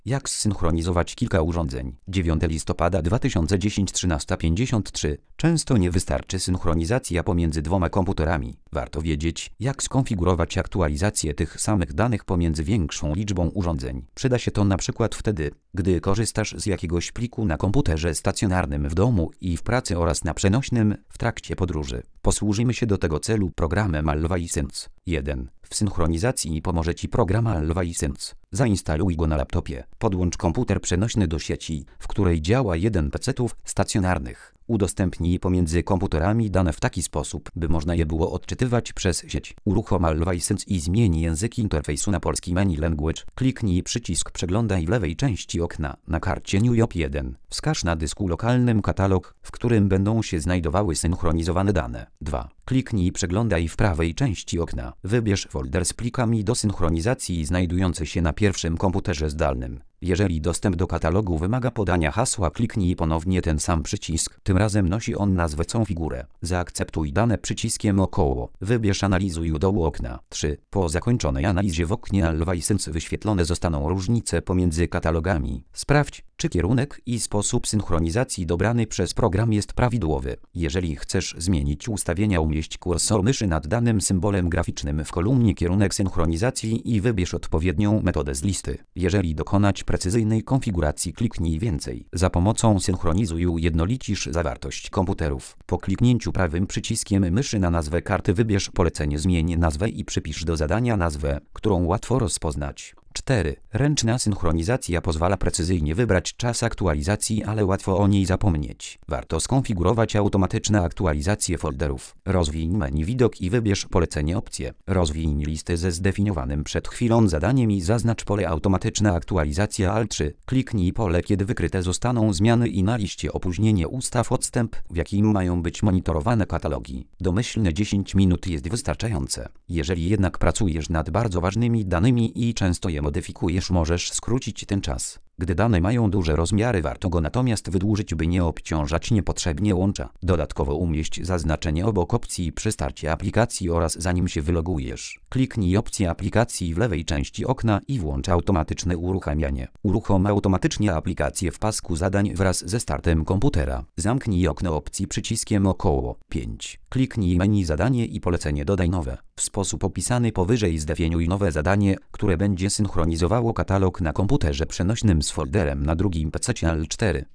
Jak zsynchronizować kilka urządzeń? 9 listopada 2010 13:53. Często nie wystarczy synchronizacja pomiędzy dwoma komputerami. Warto wiedzieć, jak skonfigurować aktualizację tych samych danych pomiędzy większą liczbą urządzeń. Przyda się to na przykład wtedy, gdy korzystasz z jakiegoś pliku na komputerze stacjonarnym w domu i w pracy oraz na przenośnym w trakcie podróży. Posłużymy się do tego celu programem Always. 1. W synchronizacji pomoże Ci program Always. Zainstaluj go na laptopie. Podłącz komputer przenośny do sieci, w której działa jeden PC-ów stacjonarnych. Udostępnij pomiędzy komputerami dane w taki sposób, by można je było odczytywać przez sieć. Uruchom Always i zmień język interfejsu na polski menu language. Kliknij przycisk Przeglądaj w lewej części okna. Na karcie New York 1. Wskaż na dysku lokalnym katalog, w którym będą się znajdowały synchronizowane dane. 2. Kliknij Przeglądaj w prawej części okna. Wybierz folder z plikami do synchronizacji znajdujący się na pierwszym komputerze zdalnym. Jeżeli dostęp do katalogu wymaga podania hasła, kliknij ponownie ten sam przycisk. Tym razem nosi on nazwę figurę. Zaakceptuj dane przyciskiem około. Wybierz Analizuj u dołu okna. 3. Po zakończonej analizie w oknie Always wyświetlone zostaną różnice pomiędzy katalogami. Sprawdź, czy kierunek i sposób synchronizacji dobrany przez program jest prawidłowy. Jeżeli chcesz zmienić ustawienia, umieść kursor myszy nad danym symbolem graficznym w kolumnie Kierunek synchronizacji i wybierz odpowiednią metodę z listy. Jeżeli dokonać precyzyjnej konfiguracji, kliknij Więcej. Za pomocą Synchronizuj ujednolicisz zawartość komputerów. Po kliknięciu prawym przyciskiem myszy na nazwę karty wybierz polecenie Zmień nazwę i przypisz do zadania nazwę, którą łatwo rozpoznać. 4. Ręczna synchronizacja pozwala precyzyjnie wybrać czas aktualizacji, ale łatwo o niej zapomnieć. Warto skonfigurować automatyczne aktualizacje folderów. Rozwiń menu Widok i wybierz polecenie Opcje. Rozwiń listę ze zdefiniowanym przed chwilą zadaniem i zaznacz pole Automatyczna aktualizacja Alt+3. Kliknij pole, kiedy wykryte zostaną zmiany i na liście opóźnienie ustaw odstęp, w jakim mają być monitorowane katalogi. Domyślne 10 minut jest wystarczające. Jeżeli jednak pracujesz nad bardzo ważnymi danymi i często je modyfikujesz, możesz skrócić ten czas. Gdy dane mają duże rozmiary, warto go natomiast wydłużyć, by nie obciążać niepotrzebnie łącza. Dodatkowo umieść zaznaczenie obok opcji przy starcie aplikacji oraz zanim się wylogujesz. Kliknij opcję aplikacji w lewej części okna i włącz automatyczne uruchamianie. Uruchom automatycznie aplikację w pasku zadań wraz ze startem komputera. Zamknij okno opcji przyciskiem około. 5. Kliknij menu Zadanie i polecenie Dodaj nowe. W sposób opisany powyżej zdefiniuj nowe zadanie, które będzie synchronizowało katalog na komputerze przenośnym z folderem na drugim PC Al4.